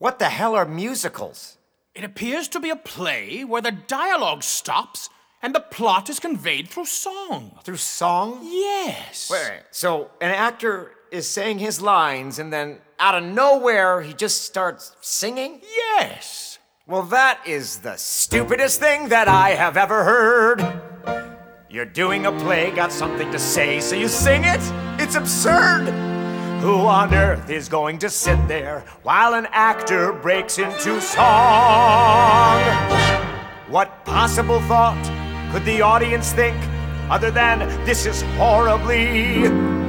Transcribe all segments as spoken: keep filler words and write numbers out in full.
What the hell are musicals? It appears to be a play where the dialogue stops and the plot is conveyed through song. Through song? Yes. Wait, wait. So an actor is saying his lines and then out of nowhere he just starts singing? Yes. Well, that is the stupidest thing that I have ever heard. You're doing a play, got something to say, so you sing it? It's absurd. Who on earth is going to sit there while an actor breaks into song? What possible thought could the audience think other than this is horribly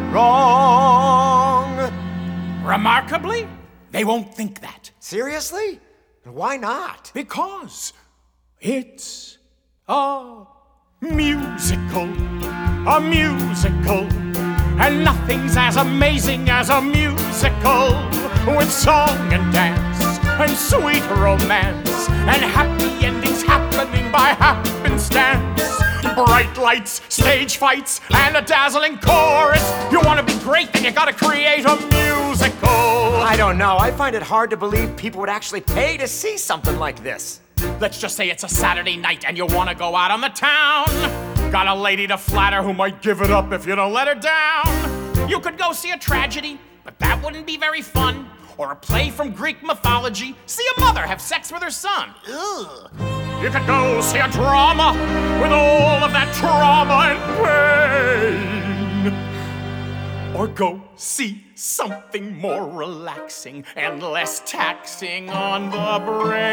wrong? Remarkably, they won't think that. Seriously? Why not? Because it's a musical, a musical, and nothing's as amazing as a musical, with song and dance and sweet romance and happy endings happening by happenstance. Bright lights, stage fights, and a dazzling chorus. You want to be great, then you gotta create a musical. I don't know. I find it hard to believe people would actually pay to see something like this. Let's just say it's a Saturday night and you want to go out on the town. Got a lady to flatter who might give it up if you don't let her down. You could go see a tragedy, but that wouldn't be very fun. Or a play from Greek mythology. See a mother have sex with her son. Ugh. You could go see a drama with all of that trauma and pain. Or go see something more relaxing and less taxing on the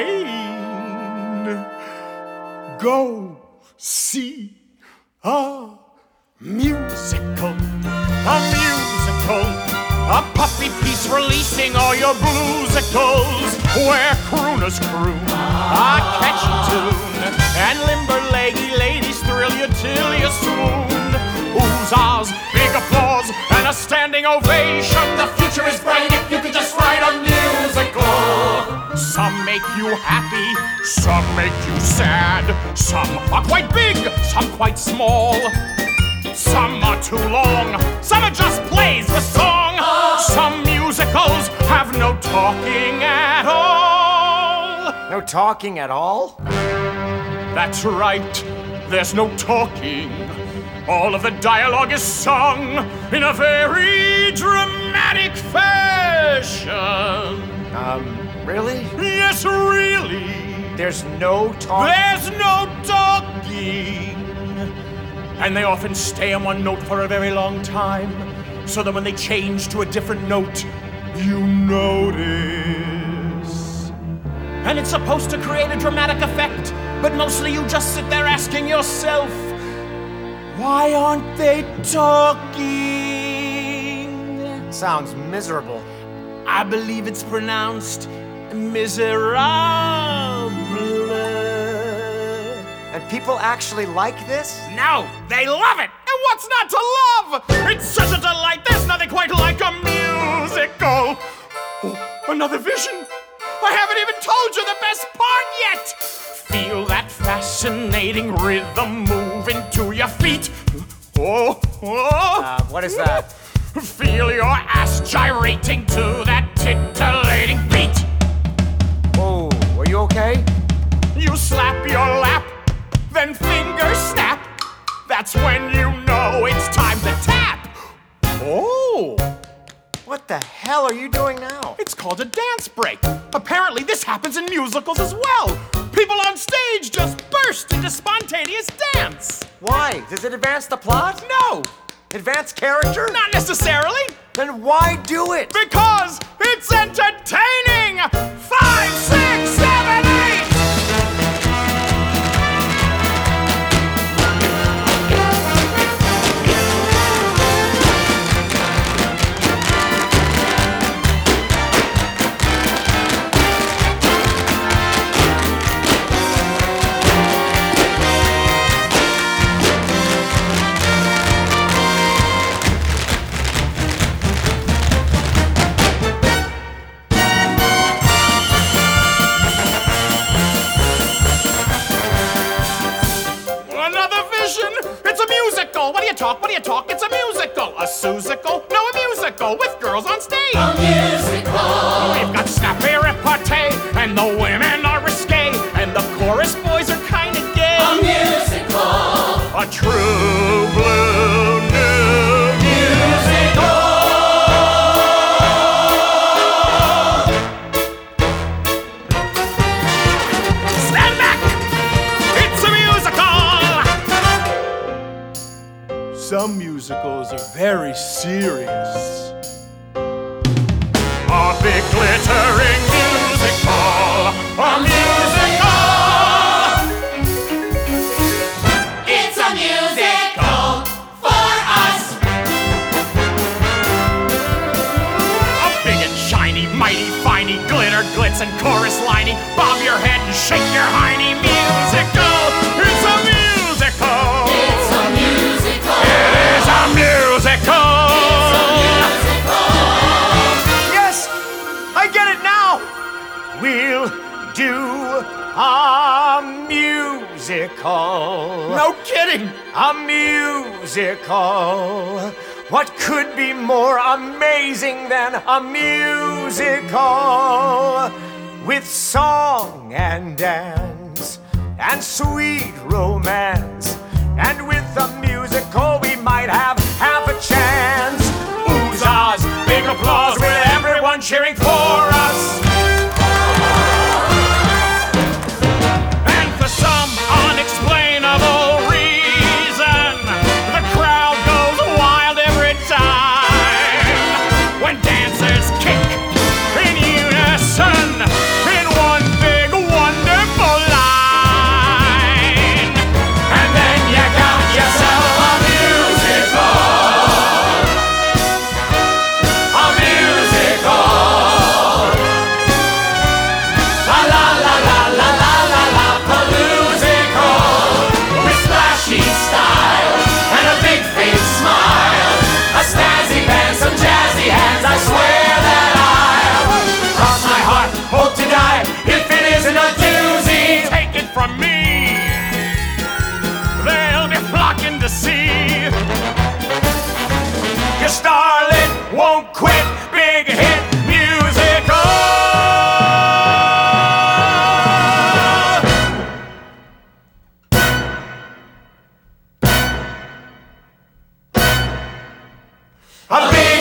brain. Go see a musical, a musical. A puppy piece releasing all your bluesicles, where crooners croon a catchy tune, and limber-leggy ladies thrill you till you swoon. Oohs-ahs, big applause, and a standing ovation. The future is bright if you could just write a musical. Some make you happy, some make you sad. Some are quite big, some quite small. Some are too long, some are just plays with song. Some musicals have no talking at all. No talking at all? That's right, there's no talking. All of the dialogue is sung in a very dramatic fashion. Um, really? Yes, really. There's no talking? There's no talking. And they often stay on one note for a very long time, so that when they change to a different note, you notice. And it's supposed to create a dramatic effect, but mostly you just sit there asking yourself, why aren't they talking? Sounds miserable. I believe it's pronounced miserable. And people actually like this? No, they love it! And what's not to love? It's such a delight, there's nothing quite like a musical. Oh, another vision? I haven't even told you the best part yet! Feel that fascinating rhythm move into your feet. Oh, oh. Uh, what is that? Feel your ass gyrating to that titillating beat. Oh, are you okay? You slap your lap, then fingers snap. That's when you know it's time to tap. Oh! What the hell are you doing now? It's called a dance break. Apparently this happens in musicals as well. People on stage just burst into spontaneous dance. Why? Does it advance the plot? No! Advance character? Not necessarily. Then why do it? Because it's entertaining! Five, six, seven, eight! What do you talk? What do you talk? It's a musical. A Susical? No, a musical with girls on stage. A musical. We've got snappy repartee and the women are risque, and the chorus boys are kind of gay. A musical. A true blue new Musical. Stand back! It's a musical! Some musicals are very serious. A big glittering musical! A musical! It's a musical for us. A big and shiny, mighty, finey, glitter, glitz, and chorus liney. Bob your head and shake your hiney. Musical! It's a musical! It's a musical. It is a musical! It's a musical. Yes, I get it now. We'll do a musical. No kidding! A musical. What could be more amazing than a musical? With song and dance and sweet romance. And with a musical we might have half a chance. Oohs, ahs, big applause with everyone cheering for us. And for some unexplainable reason, the crowd goes wild every time when dancers kick in unison in one big wonderful line. And then you got yourself a musical. A musical. La la la la la la la la paloozical. With splashy style and a big face smile. A snazzy band, some jazzy hands. I swear that I'll cross my heart, hope to die if it isn't a doozy. Take it from me, they'll be flocking to see Your starlet won't quit. Big hit musical. A big